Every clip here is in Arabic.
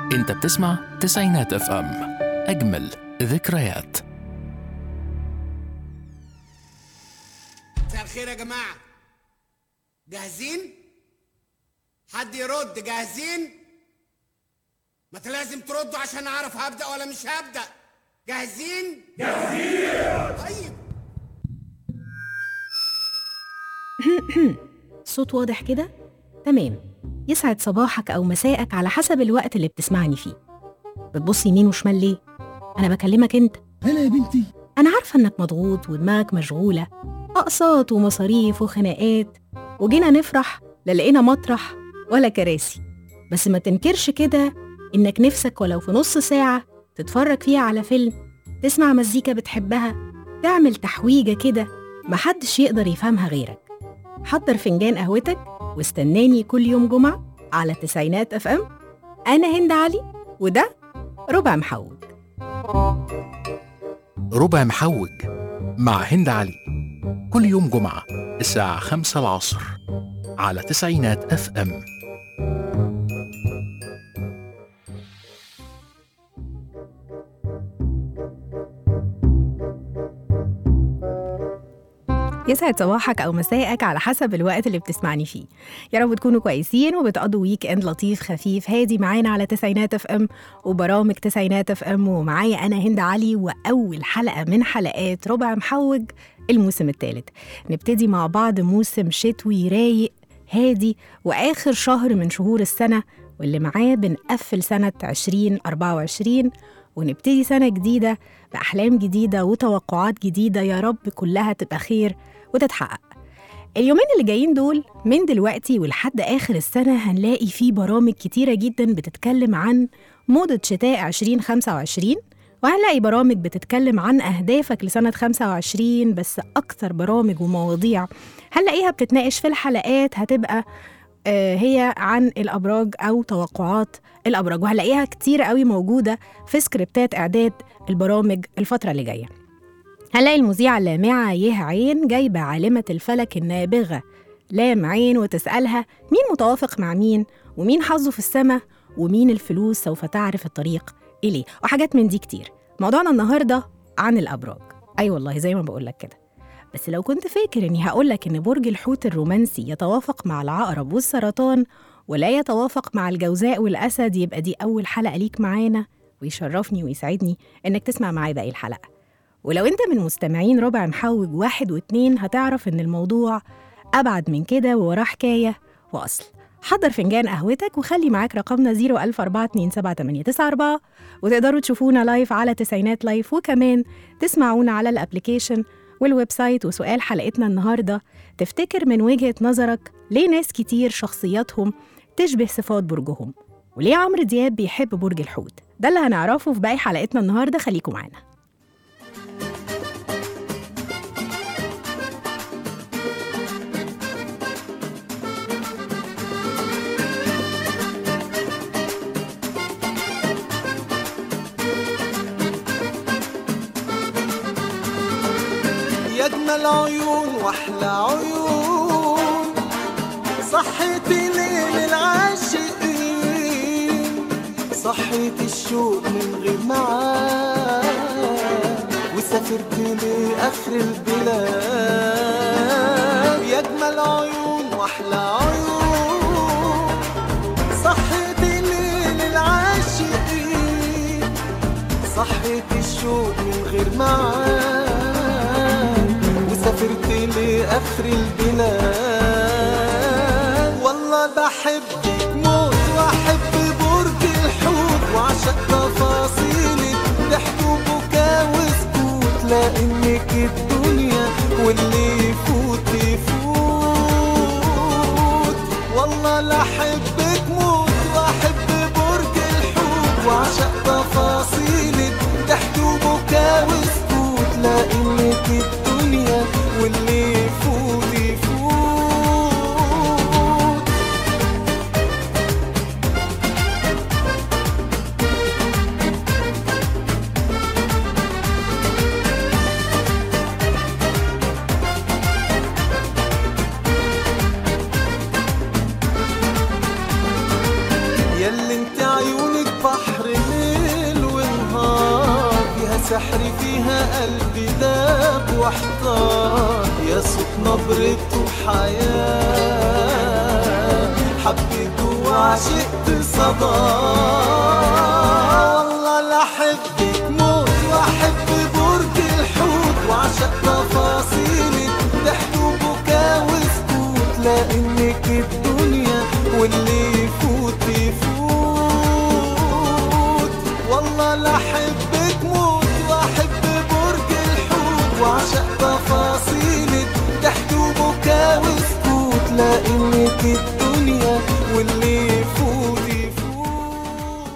انت بتسمع تسعينات اف ام، اجمل ذكريات. مساء الخير يا جماعة، جاهزين؟ حد يرد؟ جاهزين؟ ما انت لازم تردوا عشان اعرف هبدأ ولا مش هبدأ. جاهزين؟ جاهزين. طيب صوت واضح كده؟ تمام. يسعد صباحك أو مساءك على حسب الوقت اللي بتسمعني فيه. بتبص يمين وشمال ليه؟ أنا بكلمك أنت. أنا يا بنتي أنا عارفة إنك مضغوط ودماغك مشغولة، أقساط ومصاريف وخناقات، وجينا نفرح لا لقينا مطرح ولا كراسي. بس ما تنكرش كده إنك نفسك ولو في نص ساعة تتفرج فيها على فيلم، تسمع مزيكا بتحبها، تعمل تحويجة كده محدش يقدر يفهمها غيرك. حضر فنجان قهوتك واستناني كل يوم جمعة على تسعينات اف ام. أنا هند علي وده ربع محوج. ربع محوج مع هند علي، كل يوم جمعة الساعة 5 العصر على تسعينات اف ام. يسعد صباحك أو مساءك على حسب الوقت اللي بتسمعني فيه. يا رب تكونوا كويسين وبتقضوا ويك اند لطيف خفيف هادي معانا على تسعينات اف ام وبرامج تسعينات اف ام. ومعايا أنا هند علي وأول حلقة من حلقات ربع محوج الموسم الثالث. نبتدي مع بعض موسم شتوي رايق هادي وآخر شهر من شهور السنة، واللي معاه بنقفل سنة 2024 ونبتدي سنة جديدة بأحلام جديدة وتوقعات جديدة. يا رب كلها تبقى خير وتتحقق. اليومين اللي جايين دول من دلوقتي ولحد آخر السنة هنلاقي فيه برامج كتيرة جدا بتتكلم عن موضة شتاء 2025، وهنلاقي برامج بتتكلم عن أهدافك لسنة 25. بس أكثر برامج ومواضيع هنلاقيها بتتناقش في الحلقات هتبقى هي عن الأبراج أو توقعات الأبراج، وهلاقيها كتير قوي موجودة في سكريبتات إعداد البرامج الفترة اللي جاية. هنلاقي المذيعة اللامعة يه عين جايبة عالمة الفلك النابغة لام عين وتسألها مين متوافق مع مين، ومين حظه في السماء، ومين الفلوس سوف تعرف الطريق إليه، وحاجات من دي كتير. موضوعنا النهاردة عن الأبراج. أي والله زي ما بقولك كده. بس لو كنت فاكر إني هقولك إن برج الحوت الرومانسي يتوافق مع العقرب والسرطان ولا يتوافق مع الجوزاء والأسد، يبقى دي أول حلقة ليك معانا، ويشرفني ويسعدني إنك تسمع معايا باقي الحلقة. ولو أنت من مستمعين ربع محوج 1 و2 هتعرف إن الموضوع أبعد من كده ووراه حكاية وأصل. حضر فنجان قهوتك وخلي معاك رقمنا 014278994، وتقدروا تشوفونا لايف على تسعينات لايف، وكمان تسمعونا على الابليكيشن والويب سايت. وسؤال حلقتنا النهاردة: تفتكر من وجهة نظرك ليه ناس كتير شخصياتهم تشبه صفات برجهم؟ وليه عمرو دياب بيحب برج الحوت؟ ده اللي هنعرفه في باقي حلقتنا النهاردة، خليكم معانا. أجمل عيون وأحلى عيون، صحيتي ليل العاشقين، صحيتي الشوق من غير معاد، وسافرت لآخر البلاد. يا أجمل عيون وأحلى عيون، صحيتي ليل العاشقين، صحيتي الشوق من غير معاد، سافرت لآخر البلاد. والله بحبك موت وأحب برج الحوت، وعشق تفاصيلك ضحك وبكا وسكوت، لأنك الدنيا واللي يفوت يفوت. والله لأحبك موت وأحب برج الحوت، وعشق تفاصيلك ضحك وبكا وسكوت، لأنك الدنيا واللي يفوت يفوت. ياللي انت عيونك بحر سحر فيها قلبي داب واحتار، يا صوت نبرته حياة حبيته وعشقت صدى. والله لا أحبك موت وأحب برج الحوت، وعشق تفاصيلك ضحك وبكا وسكوت، لأنك الدنيا واللي يفوت يفوت. والله لا أحبك موت وأحب برج الحوت، وعشق تفاصيلك ضحك وبكا وسكوت، لأنك الدنيا واللي يفوت يفوت.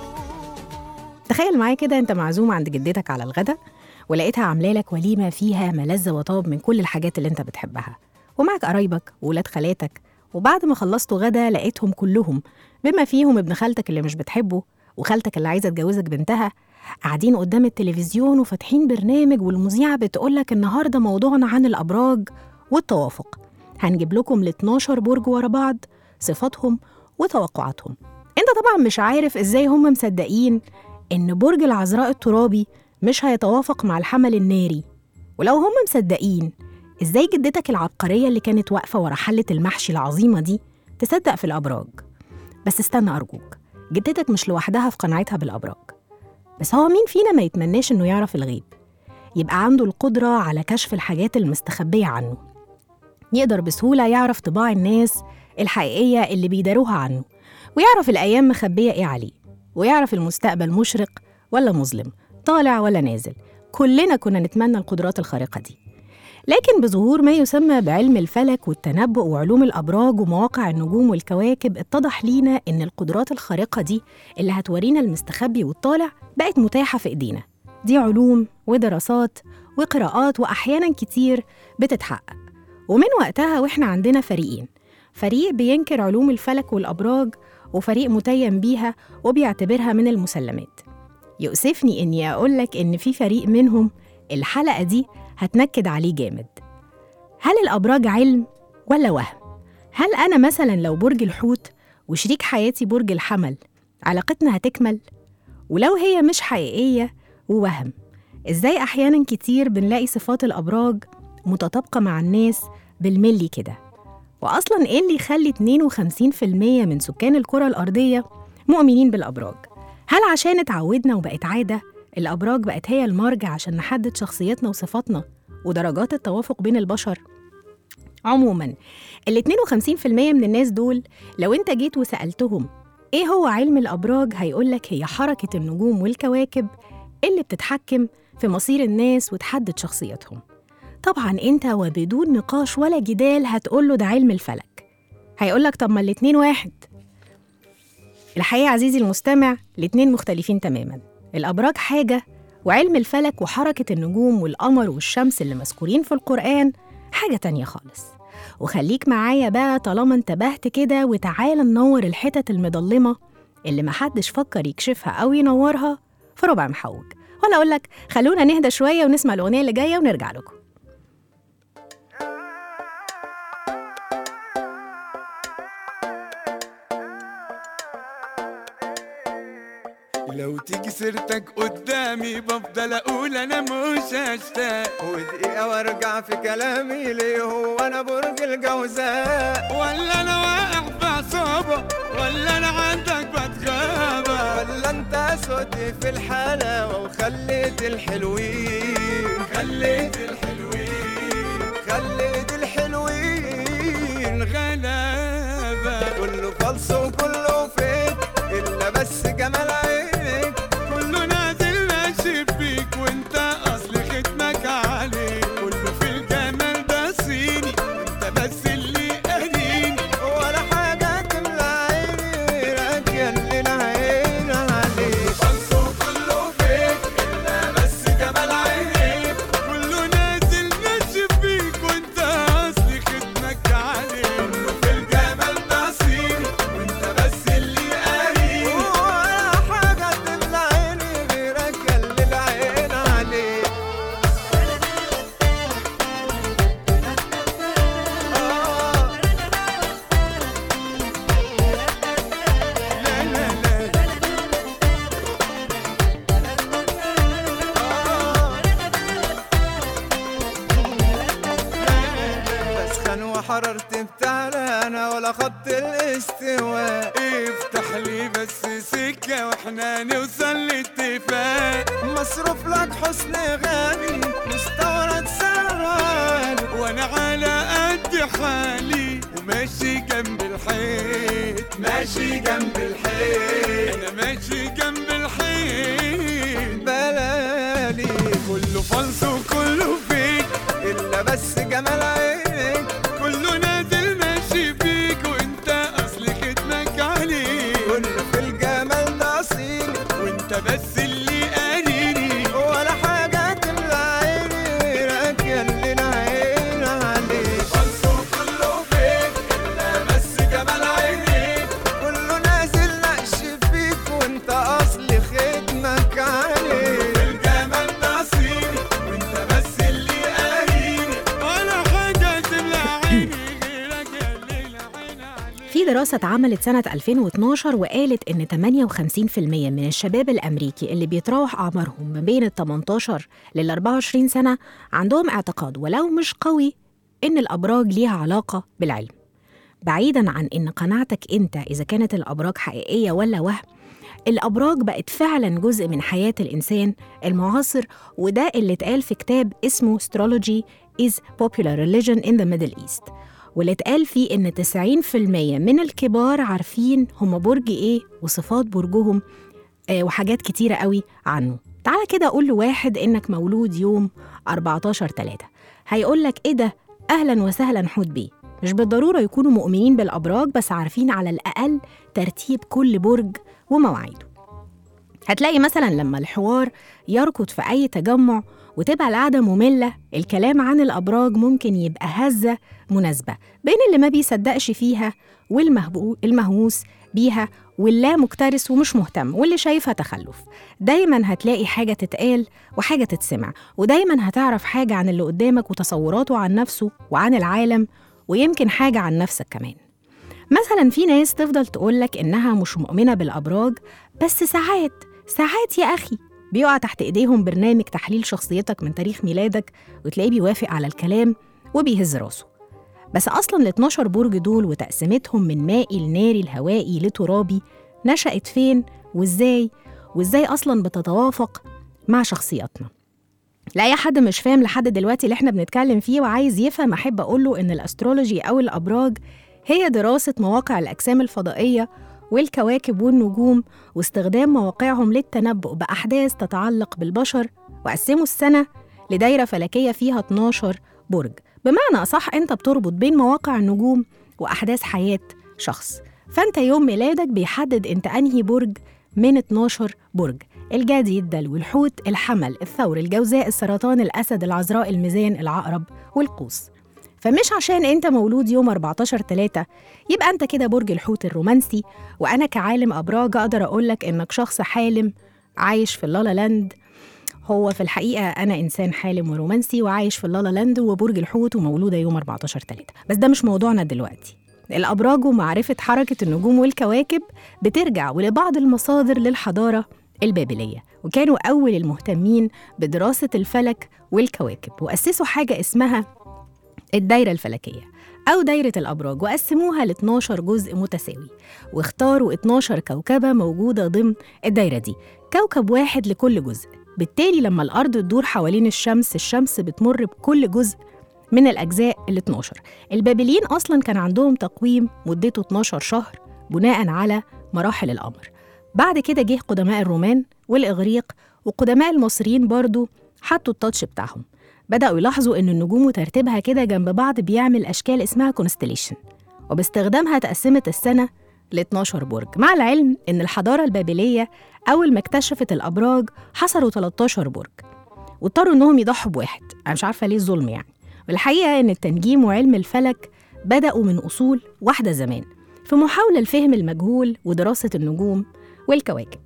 تخيل معايا كده انت معزوم عند جدتك على الغدا، ولقيتها عامله لك وليمه فيها ملذ وطاب من كل الحاجات اللي انت بتحبها، ومعك قرايبك وولاد خالاتك، وبعد ما خلصتوا غدا لقيتهم كلهم بما فيهم ابن خالتك اللي مش بتحبه وخالتك اللي عايزه تجوزك بنتها قاعدين قدام التلفزيون وفاتحين برنامج، والمذيعه بتقولك النهارده موضوعنا عن الابراج والتوافق. هنجيب لكم ال 12 برج ورا بعض، صفاتهم وتوقعاتهم. انت طبعا مش عارف ازاي هم مصدقين ان برج العذراء الترابي مش هيتوافق مع الحمل الناري، ولو هم مصدقين ازاي جدتك العبقرية اللي كانت واقفة ورا حلة المحشي العظيمة دي تصدق في الأبراج. بس استنى أرجوك، جدتك مش لوحدها في قناعتها بالأبراج، بس هو مين فينا ما يتمناش إنه يعرف الغيب، يبقى عنده القدرة على كشف الحاجات المستخبية عنه، يقدر بسهولة يعرف طباع الناس الحقيقية اللي بيداروها عنه، ويعرف الأيام مخبية إيه عليه، ويعرف المستقبل مشرق ولا مظلم، طالع ولا نازل. كلنا كنا نتمنى القدرات الخارقة دي، لكن بظهور ما يسمى بعلم الفلك والتنبؤ وعلوم الأبراج ومواقع النجوم والكواكب اتضح لينا إن القدرات الخارقة دي اللي هتورينا المستخبي والطالع بقت متاحة في إيدينا. دي علوم ودراسات وقراءات وأحياناً كتير بتتحقق، ومن وقتها وإحنا عندنا فريقين، فريق بينكر علوم الفلك والأبراج، وفريق متيم بيها وبيعتبرها من المسلمات. يؤسفني إني أقولك إن في فريق منهم الحلقة دي هتنكد عليه جامد. هل الأبراج علم ولا وهم؟ هل أنا مثلاً لو برج الحوت وشريك حياتي برج الحمل علاقتنا هتكمل؟ ولو هي مش حقيقية ووهم، إزاي أحياناً كتير بنلاقي صفات الأبراج متطابقة مع الناس بالملي كده؟ وأصلاً إيه اللي يخلي 52% من سكان الكرة الأرضية مؤمنين بالأبراج؟ هل عشان اتعودنا وبقت عادة الأبراج بقت هي المرجع عشان نحدد شخصيتنا وصفاتنا ودرجات التوافق بين البشر؟ عموماً ال 52% من الناس دول لو انت جيت وسألتهم ايه هو علم الأبراج هيقولك هي حركة النجوم والكواكب اللي بتتحكم في مصير الناس وتحدد شخصيتهم. طبعاً انت وبدون نقاش ولا جدال هتقوله ده علم الفلك، هيقولك طب ما الاتنين واحد. الحقيقة عزيزي المستمع الاتنين مختلفين تماماً. الأبراج حاجة، وعلم الفلك وحركة النجوم والقمر والشمس اللي مذكورين في القرآن حاجة تانية خالص. وخليك معايا بقى طالما انتبهت كده، وتعالى ننور الحتت المضلمة اللي محدش فكر يكشفها أو ينورها في ربع محوج. ولا أقولك خلونا نهدى شوية ونسمع الأغنية اللي جاية ونرجع لكم. لو تيجي سيرتك قدامي بفضل اقول انا مش هشتاق، ودقيقة وارجع في كلامي ليه هو انا برج الجوزاء. ولا انا واقع في عصابة، ولا انا عندك بتغابة، ولا انت اسود في الحلاوة وخليت الحلوين خليت الحلوين غلابة. كله فلس وكله فيك الا بس جمال عينك، كله نازل ماشي بيك وانت اصل ختمك عليك، كله في الجمال ده صيني وانت بس اللي قاريني، ولا حاجة تملى عيني راكية اللي العين عليك. فلس وكله فيك الا بس جمال عينيك، كله نازل ماشي بيك وانت اصل ختمك عليك، كله في الجمال ده صيني وانت بس للاستواء. افتح لي بس سكة واحنا نوصل لاتفاق. مصروف لك حسن غالي مستورد سعراني، وانا على قد حالي وماشي جنب الحيط. ماشي جنب الحيط انا ماشي جنب الحيط. بلالي كله فلس وكله فيك، إلا بس جمال عينك. كله نازل ماشي فيك وانت اصل ختمك عليك. كل في الجمال ده أصيل وانت بس اللي قاريني، ولا حاجة تملى عيني راكية اللي العين عليك. فلس وكله فيك الا بس جمال عينيك. كله نازل نقش فيك وانت أصل ختمك عليك. الجمال نصيبي وانت بس اللي قاريني، ولا حاجة تملى عيني غيرك يا الليل عين عليك. في دراسة اتعملت سنة 2012 وقالت إن 58% من الشباب الأمريكي اللي بيتراوح أعمارهم ما بين ال 18 لل 24 سنة عندهم اعتقاد ولو مش قوي إن الأبراج ليها علاقة بالعلم. بعيداً عن إن قناعتك أنت إذا كانت الأبراج حقيقية ولا وهم، الأبراج بقت فعلاً جزء من حياة الإنسان المعاصر، وده اللي اتقال في كتاب اسمه Astrology is Popular Religion in the Middle East، واللي اتقال فيه إن 90% من الكبار عارفين هم برج إيه وصفات برجهم وحاجات كتيرة قوي عنه. تعالى كده أقول لواحد إنك مولود يوم 14/3، هيقولك إيه ده؟ أهلاً وسهلاً حوت بيه. مش بالضرورة يكونوا مؤمنين بالأبراج، بس عارفين على الأقل ترتيب كل برج ومواعيده. هتلاقي مثلاً لما الحوار يركض في أي تجمع وتبقى القعدة مملة، الكلام عن الأبراج ممكن يبقى هزة مناسبة بين اللي ما بيصدقش فيها والمهووس بيها واللا مكترث ومش مهتم واللي شايفها تخلف. دايماً هتلاقي حاجة تتقال وحاجة تتسمع، ودايماً هتعرف حاجة عن اللي قدامك وتصوراته عن نفسه وعن العالم، ويمكن حاجة عن نفسك كمان. مثلاً في ناس تفضل تقولك إنها مش مؤمنة بالأبراج، بس ساعات يا أخي بيقع تحت إيديهم برنامج تحليل شخصيتك من تاريخ ميلادك وتلاقيه بيوافق على الكلام وبيهز راسه. بس أصلاً ال 12 برج دول وتقسيمتهم من مائي لناري لهوائي لترابي نشأت فين وإزاي أصلاً بتتوافق مع شخصياتنا؟ لأي حد مش فاهم لحد دلوقتي اللي احنا بنتكلم فيه وعايز يفهم، أحب أقوله إن الأسترولوجي أو الأبراج هي دراسة مواقع الأجسام الفضائية والكواكب والنجوم واستخدام مواقعهم للتنبؤ بأحداث تتعلق بالبشر، وقسموا السنة لدايرة فلكية فيها 12 برج. بمعنى أصح أنت بتربط بين مواقع النجوم وأحداث حياة شخص، فأنت يوم ميلادك بيحدد أنت أنهي برج من 12 برج: الجدي، الدلو، الحوت، الحمل، الثور، الجوزاء، السرطان، الأسد، العذراء، الميزان، العقرب، والقوس. فمش عشان أنت مولود يوم 14/3 يبقى أنت كده برج الحوت الرومانسي، وأنا كعالم أبراج أقدر أقولك إنك شخص حالم عايش في اللالا لاند. هو في الحقيقة أنا إنسان حالم ورومانسي وعايش في اللالا لاند وبرج الحوت ومولودة يوم 14/3، بس ده مش موضوعنا دلوقتي. الأبراج ومعرفة حركة النجوم والكواكب بترجع ولبعض المصادر للحضارة البابلية، وكانوا أول المهتمين بدراسة الفلك والكواكب، وأسسوا حاجة اسمها الدايرة الفلكية أو دايرة الأبراج، وقسموها ل 12 جزء متساوي، واختاروا 12 كوكبة موجودة ضمن الدايرة دي، كوكب واحد لكل جزء. بالتالي لما الأرض تدور حوالين الشمس بتمر بكل جزء من الأجزاء ال 12. البابليين أصلاً كان عندهم تقويم مدته 12 شهر بناءً على مراحل القمر. بعد كده جه قدماء الرومان والإغريق وقدماء المصريين برضو حطوا التاتش بتاعهم، بدأوا يلاحظوا إن النجوم وترتيبها كده جنب بعض بيعمل أشكال اسمها كونستليشن، وباستخدامها تقسمت السنة ل 12 برج. مع العلم إن الحضارة البابلية أول ما اكتشفت الأبراج حصروا 13 برج واضطروا إنهم يضحوا بواحد. أنا مش عارفة ليه الظلم يعني. والحقيقة إن التنجيم وعلم الفلك بدأوا من أصول واحدة زمان في محاولة لفهم المجهول ودراسة النجوم والكواكب.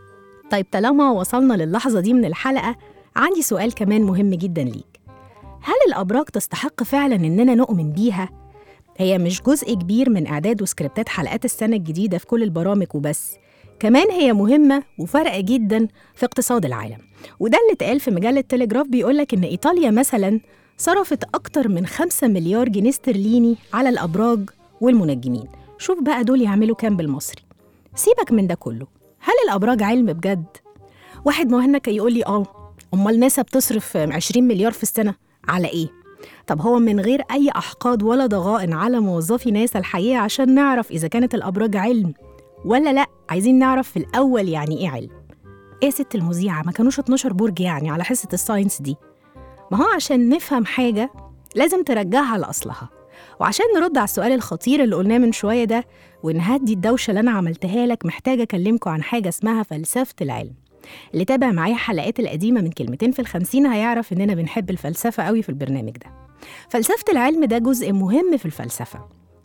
طيب طالما وصلنا للحظة دي من الحلقة، عندي سؤال كمان مهم جدا ليك. هل الأبراج تستحق فعلا إننا نؤمن بيها؟ هي مش جزء كبير من إعداد وسكريبتات حلقات السنة الجديدة في كل البرامج وبس، كمان هي مهمة وفرق جدا في اقتصاد العالم. وده اللي اتقال في مجلة تيليجراف، بيقولك إن إيطاليا مثلا صرفت أكتر من 5 مليار جنيه استرليني على الأبراج والمنجمين. شوف بقى دول يعملوا كام بالمصري. سيبك من ده كله، هل الأبراج علم بجد؟ واحد مهنك يقول لي أمال ناسا بتصرف 20 مليار في السنة على إيه؟ طب هو من غير أي أحقاد ولا ضغائن على موظفي ناسا الحقيقة عشان نعرف إذا كانت الأبراج علم ولا لأ، عايزين نعرف في الأول يعني إيه علم. إيه يا ست المذيعة، ما كانوش 12 برج يعني على حصة الساينس دي؟ ما هو عشان نفهم حاجة لازم ترجعها لأصلها. وعشان نرد على السؤال الخطير اللي قلناه من شوية ده ونهدي الدوشة اللي أنا عملتها لك، محتاجة أكلمكم عن حاجة اسمها فلسفة العلم. اللي تابع معايا حلقات القديمة من كلمتين في ال50 هيعرف إننا بنحب الفلسفة قوي في البرنامج ده. فلسفة العلم ده جزء مهم في الفلسفة،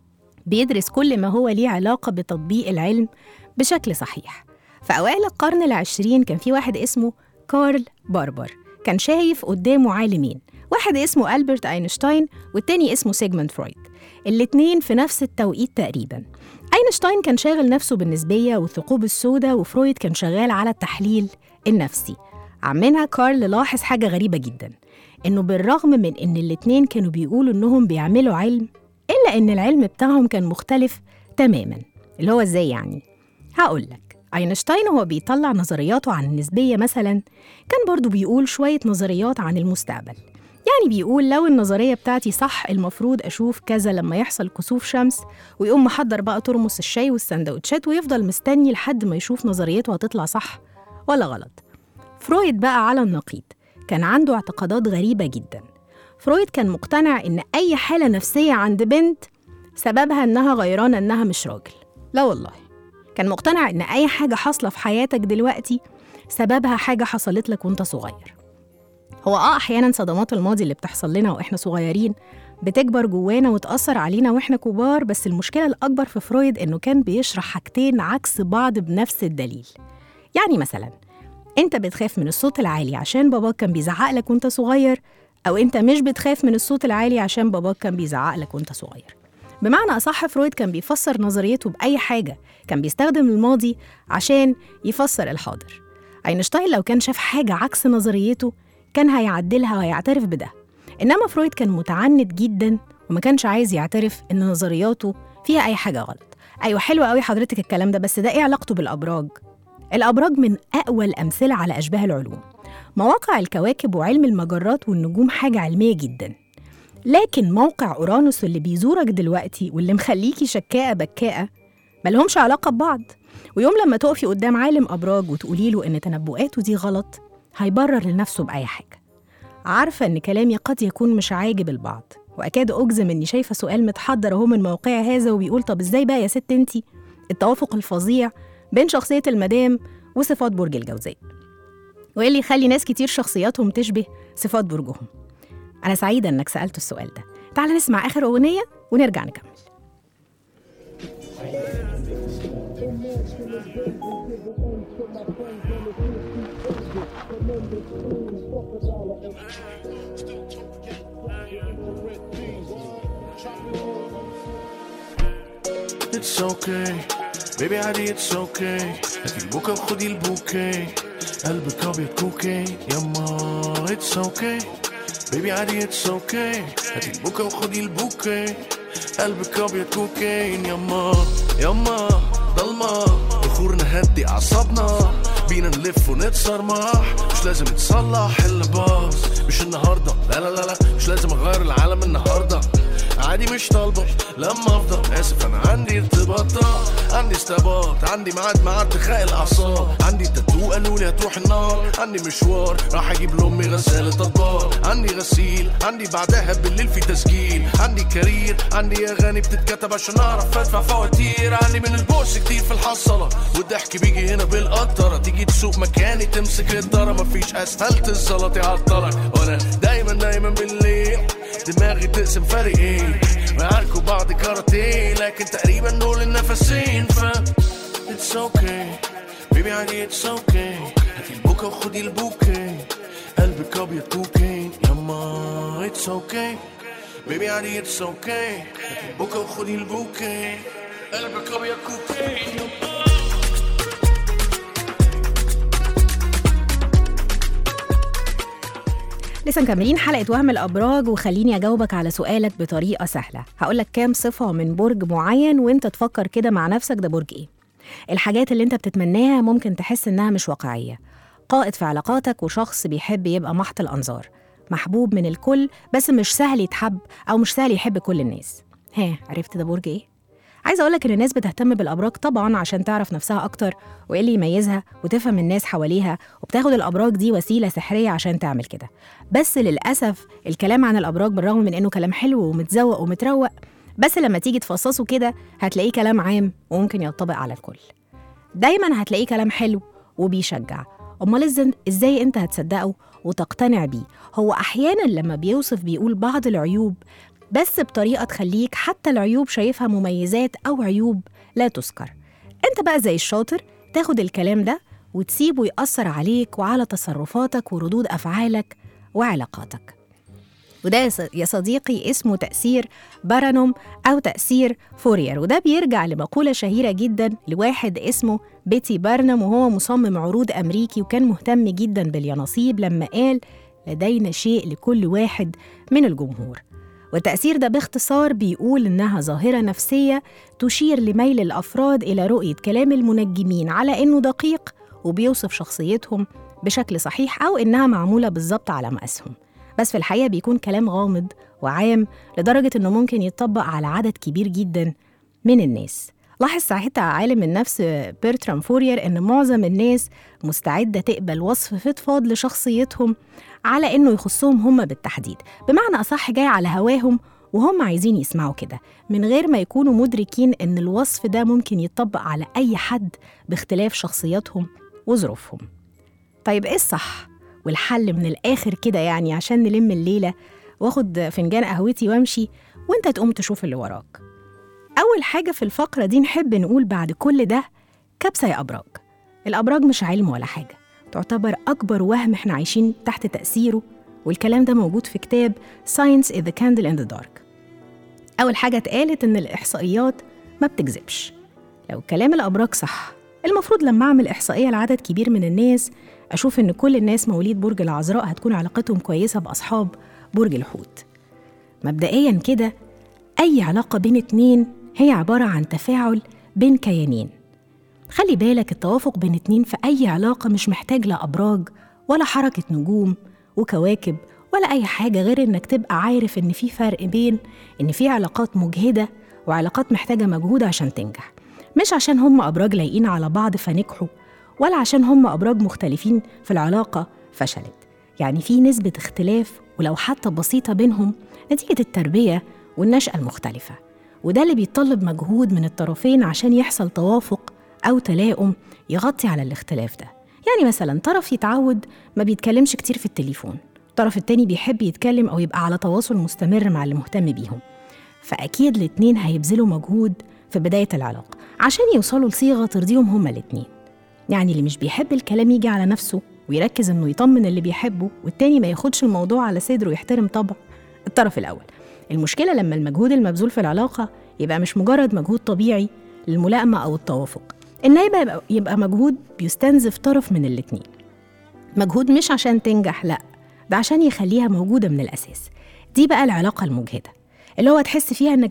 بيدرس كل ما هو ليه علاقة بتطبيق العلم بشكل صحيح. في أوائل القرن العشرين كان في واحد اسمه كارل باربر، كان شايف قدامه عالمين، واحد اسمه ألبرت أينشتاين والتاني اسمه سيغموند فرويد، الاتنين في نفس التوقيت تقريباً. أينشتاين كان شاغل نفسه بالنسبية والثقوب السوداء، وفرويد كان شغال على التحليل النفسي. عمنا كارل لاحظ حاجة غريبة جداً، إنه بالرغم من إن الاتنين كانوا بيقولوا إنهم بيعملوا علم، إلا إن العلم بتاعهم كان مختلف تماماً. اللي هو إزاي يعني؟ هقولك. أينشتاين هو بيطلع نظرياته عن النسبية مثلاً، كان برضو بيقول شوية نظريات عن المستقبل. يعني بيقول لو النظرية بتاعتي صح المفروض أشوف كذا لما يحصل كسوف شمس، ويقوم محضر بقى ترمس الشاي والسندوتشات ويفضل مستني لحد ما يشوف نظريته هتطلع صح ولا غلط. فرويد بقى على النقيض، كان عنده اعتقادات غريبة جدا. فرويد كان مقتنع إن أي حالة نفسية عند بنت سببها إنها غيرانة إنها مش راجل. لا والله، كان مقتنع إن أي حاجة حاصلة في حياتك دلوقتي سببها حاجة حصلت لك وانت صغير. هو أحياناً صدمات الماضي اللي بتحصل لنا وإحنا صغيرين بتكبر جوانا وتأثر علينا وإحنا كبار، بس المشكلة الأكبر في فرويد إنه كان بيشرح حاجتين عكس بعض بنفس الدليل. يعني مثلاً أنت بتخاف من الصوت العالي عشان باباك كان بيزعق لك وانت صغير، أو أنت مش بتخاف من الصوت العالي عشان باباك كان بيزعق لك وانت صغير. بمعنى أصح، فرويد كان بيفسر نظريته بأي حاجة، كان بيستخدم الماضي عشان يفسر الحاضر. أينشتاين لو كان شاف حاجة عكس نظريته كان هيعدلها ويعترف بده، إنما فرويد كان متعنت جداً وما كانش عايز يعترف إن نظرياته فيها أي حاجة غلط. أيوة حلوة قوي حضرتك الكلام ده، بس ده إيه علاقته بالأبراج؟ الأبراج من أقوى الأمثلة على أشباه العلوم. مواقع الكواكب وعلم المجرات والنجوم حاجة علمية جداً، لكن موقع أورانوس اللي بيزورك دلوقتي واللي مخليكي شكاءة بكاءة ملهمش علاقة ببعض. ويوم لما تقفي قدام عالم أبراج وتقولي له إن تنبؤاته دي غلط، هيبرر لنفسه بأي حاجة. عارفة إن كلامي قد يكون مش عاجب البعض، وأكاد أجزم إني شايفة سؤال متحضر أهو من موقع هذا وبيقول طب إزاي بقى يا ست انتي التوافق الفظيع بين شخصية المدام وصفات برج الجوزاء؟ وإيه اللي يخلي ناس كتير شخصياتهم تشبه صفات برجهم؟ أنا سعيدة إنك سألت السؤال ده. تعال نسمع آخر أغنية ونرجع نكمل. It's okay baby عادي it's okay، هاتي البوكا وخدي البوكي، قلبك أبيض كوكي يما it's okay baby عادي it's okay، هاتي البوكا وخدي البوكي، قلبك أبيض كوكي يما يما ضلمة بخور نهدي أعصابنا، بينا نلف ونتصرمح، مش لازم تصلح اللي باظ، مش النهاردة لا لا لا لا، مش لازم أغير العالم النهاردة، عادي مش طالبة لما أفضل آسف، أنا عندي ارتباطات، عندي استباط، عندي ميعاد مع ارتخاء الأعصاب، عندي تاتو قالولي هتروح النار، عندي مشوار راح أجيب لأمي غسالة أطباق، عندي غسيل، عندي بعدها بالليل في تسجيل، عندي كارير، عندي أغاني بتتكتب عشان أعرف أدفع فواتير، عندي من البوس كتير في الحصلة، والضحك بيجي هنا بالقطرة، تيجي تسوق مكاني تمسك الطرة، مفيش أسفلت الزلط يعطلك، وأنا دايما بالليل دماغي تقسم فريقين، معاركوا بعض كاراتيه، لكن تقريبا دول النفسين، it's okay baby عادي it's okay، هاتي البوكا وخدي البوكي، قلبك أبيض كوكين يما it's okay baby عادي it's okay، هاتي البوكا وخدي البوكي، قلبك أبيض كوكين يما. لسه لسه مكملين حلقة وهم الأبراج، وخليني أجاوبك على سؤالك بطريقة سهلة. هقولك كام صفة من برج معين وانت تفكر كده مع نفسك ده برج ايه. الحاجات اللي انت بتتمناها ممكن تحس انها مش واقعية. قائد في علاقاتك وشخص بيحب يبقى محط الأنظار، محبوب من الكل بس مش سهل يتحب أو مش سهل يحب كل الناس. عرفت ده برج ايه؟ عايزة أقولك إن الناس بتهتم بالأبراج طبعاً عشان تعرف نفسها أكتر وإيه اللي يميزها وتفهم الناس حواليها، وبتاخد الأبراج دي وسيلة سحرية عشان تعمل كده. بس للأسف الكلام عن الأبراج بالرغم من إنه كلام حلو ومتزوق ومتروق، بس لما تيجي تفصصه كده هتلاقيه كلام عام وممكن ينطبق على الكل. دايماً هتلاقيه كلام حلو وبيشجع. أمال إزاي أنت هتصدقه وتقتنع بيه؟ هو أحياناً لما بيوصف بيقول بعض العيوب بس بطريقة تخليك حتى العيوب شايفها مميزات أو عيوب لا تذكر. أنت بقى زي الشاطر تاخد الكلام ده وتسيبه يأثر عليك وعلى تصرفاتك وردود أفعالك وعلاقاتك. وده يا صديقي اسمه تأثير بارانوم أو تأثير فورير، وده بيرجع لمقولة شهيرة جدا لواحد اسمه بيتي بارنم، وهو مصمم عروض أمريكي وكان مهتم جدا باليانصيب لما قال لدينا شيء لكل واحد من الجمهور. والتأثير ده باختصار بيقول إنها ظاهرة نفسية تشير لميل الأفراد إلى رؤية كلام المنجمين على إنه دقيق وبيوصف شخصيتهم بشكل صحيح، أو إنها معمولة بالظبط على مقاسهم، بس في الحقيقة بيكون كلام غامض وعام لدرجة إنه ممكن يتطبق على عدد كبير جدا من الناس. لاحظ ساعتها عالم النفس بيرترام فورير إن معظم الناس مستعدة تقبل وصف فضفاض لشخصيتهم على إنه يخصهم هم بالتحديد، بمعنى أصح جاي على هواهم وهم عايزين يسمعوا كده من غير ما يكونوا مدركين إن الوصف ده ممكن يتطبق على أي حد باختلاف شخصياتهم وظروفهم. طيب إيه الصح والحل من الآخر كده يعني عشان نلم الليلة واخد فنجان قهوتي وامشي وانت تقوم تشوف اللي وراك؟ أول حاجة في الفقرة دي نحب نقول بعد كل ده كبسة يا أبراج. الأبراج مش علم ولا حاجة، تعتبر أكبر وهم إحنا عايشين تحت تأثيره، والكلام ده موجود في كتاب Science is the Candle in the Dark. أول حاجة اتقالت إن الإحصائيات ما بتكذبش. لو كلام الأبراج صح، المفروض لما أعمل إحصائية لعدد كبير من الناس أشوف إن كل الناس مواليد برج العذراء هتكون علاقتهم كويسة بأصحاب برج الحوت. مبدئياً كده أي علاقة بين اتنين هي عبارة عن تفاعل بين كيانين. خلي بالك التوافق بين اتنين في أي علاقة مش محتاج لا أبراج ولا حركة نجوم وكواكب ولا أي حاجة، غير إنك تبقى عارف إن في فرق بين إن في علاقات مجهدة وعلاقات محتاجة مجهود عشان تنجح، مش عشان هم أبراج لايقين على بعض فنجحوا، ولا عشان هم أبراج مختلفين في العلاقة فشلت. يعني في نسبة اختلاف ولو حتى بسيطة بينهم نتيجة التربية والنشأة المختلفة، وده اللي بيتطلب مجهود من الطرفين عشان يحصل توافق أو تلاؤم يغطي على الاختلاف ده. يعني مثلا طرف يتعود ما بيتكلمش كتير في التليفون، الطرف التاني بيحب يتكلم أو يبقى على تواصل مستمر مع اللي مهتم بيهم، فأكيد الاتنين هيبذلوا مجهود في بداية العلاقة عشان يوصلوا لصيغة ترضيهم هما الاتنين. يعني اللي مش بيحب الكلام يجي على نفسه ويركز إنه يطمن اللي بيحبه، والتاني ما ياخدش الموضوع على صدره ويحترم طبع الطرف الأول. المشكلة لما المجهود المبذول في العلاقة يبقى مش مجرد مجهود طبيعي للملائمة أو التوافق، إنه يبقى مجهود بيستنزف طرف من الاتنين. مجهود مش عشان تنجح، لأ، ده عشان يخليها موجودة من الأساس. دي بقى العلاقة المجهدة اللي هو تحس فيها إنك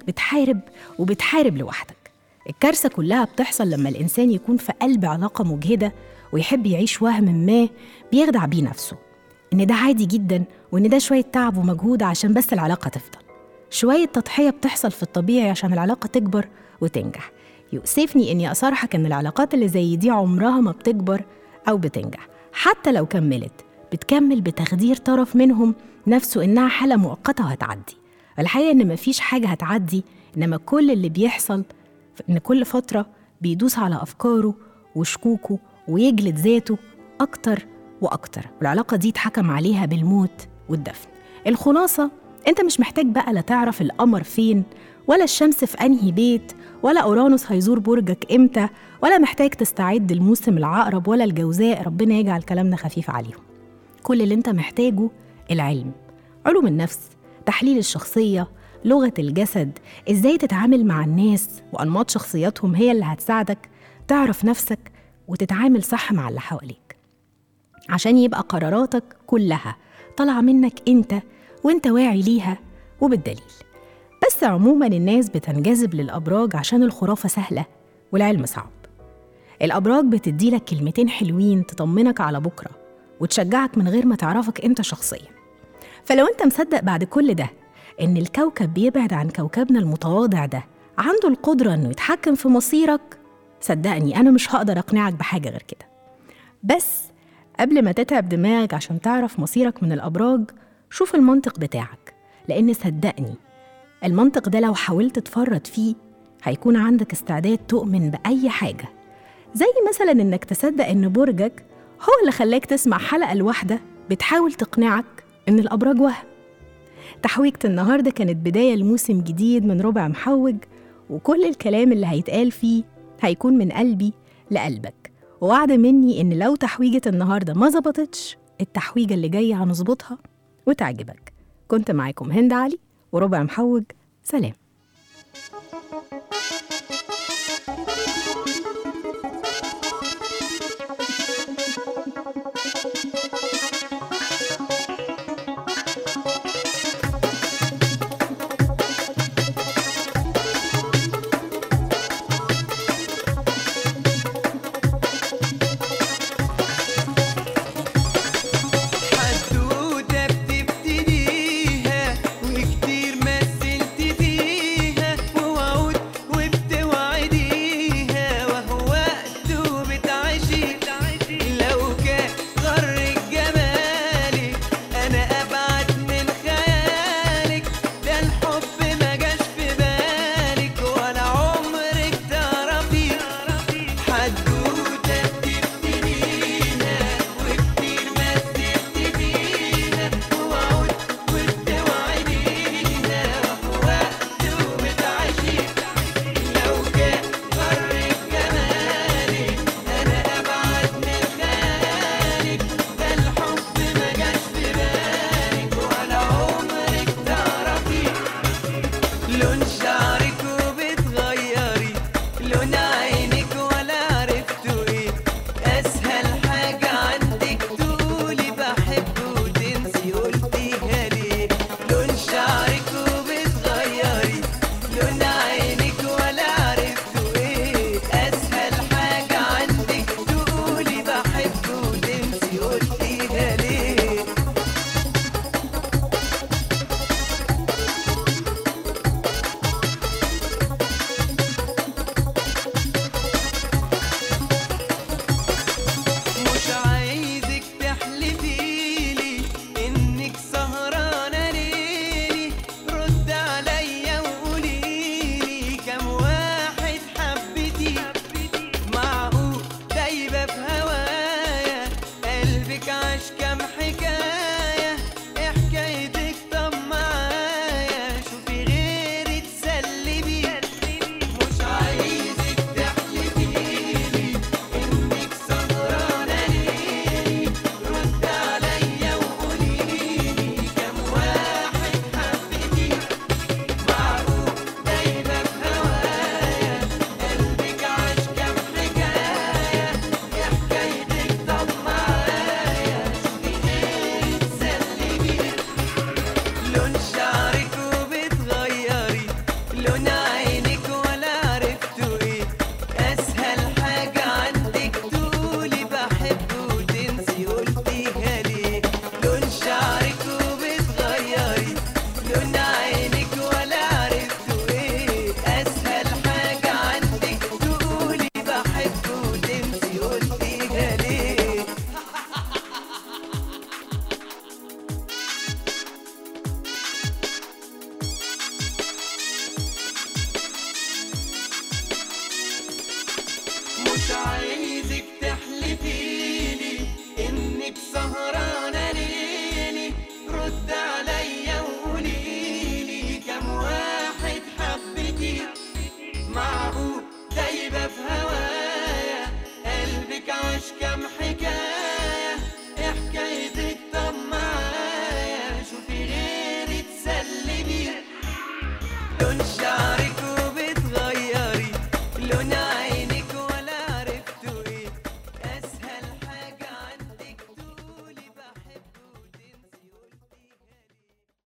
بتحارب لوحدك. الكارثة كلها بتحصل لما الإنسان يكون في قلب علاقة مجهدة ويحب يعيش وهم ما بيخدع بيه نفسه إن ده عادي جدا، وإن ده شوية تعب ومجهود عشان بس العلاقة تفضل، شوية تضحية بتحصل في الطبيعي عشان العلاقة تكبر وتنجح. يؤسفني إني أصرحك إن العلاقات اللي زي دي عمرها ما بتكبر أو بتنجح، حتى لو كملت بتكمل بتخدير طرف منهم نفسه إنها حالة مؤقتة وهتعدي. الحقيقة إن مفيش حاجة هتعدي، إنما كل اللي بيحصل إن كل فترة بيدوس على أفكاره وشكوكه ويجلد ذاته أكتر وأكتر، والعلاقة دي اتحكم عليها بالموت والدفن. الخلاصة أنت مش محتاج بقى لا تعرف القمر فين، ولا الشمس في أنهي بيت، ولا أورانوس هيزور برجك إمتى، ولا محتاج تستعد الموسم العقرب ولا الجوزاء، ربنا يجعل كلامنا خفيف عليهم. كل اللي أنت محتاجه العلم، علوم النفس، تحليل الشخصية، لغة الجسد، إزاي تتعامل مع الناس وأنماط شخصياتهم هي اللي هتساعدك تعرف نفسك وتتعامل صح مع اللي حواليك، عشان يبقى قراراتك كلها طالعة منك وانت واعي ليها وبالدليل. بس عموما الناس بتنجذب للأبراج عشان الخرافة سهلة والعلم صعب. الأبراج بتديلك كلمتين حلوين تطمنك على بكرة وتشجعك من غير ما تعرفك انت شخصيا. فلو انت مصدق بعد كل ده إن الكوكب بيبعد عن كوكبنا المتواضع ده عنده القدرة إنه يتحكم في مصيرك، صدقني أنا مش هقدر أقنعك بحاجة غير كده. بس قبل ما تتعب دماغك عشان تعرف مصيرك من الأبراج، شوف المنطق بتاعك، لأن صدقني المنطق ده لو حاولت تفرط فيه هيكون عندك استعداد تؤمن بأي حاجة. زي مثلا إنك تصدق إن برجك هو اللي خلاك تسمع حلقة الواحدة بتحاول تقنعك إن الأبراج وهم. تحويجة النهاردة كانت بداية لموسم جديد من ربع محوج، وكل الكلام اللي هيتقال فيه هيكون من قلبي لقلبك، ووعد مني إن لو تحويجة النهاردة ما زبطتش التحويجة اللي جاية هنظبطها وتعجبك. كنت معاكم هند علي وربع محوج، سلام. مش عايز